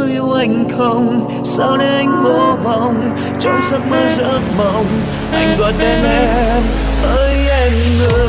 yêu anh không? Sao để anh vô vọng trong giấc mơ giấc mộng, anh gọi tên em ơi em ơi.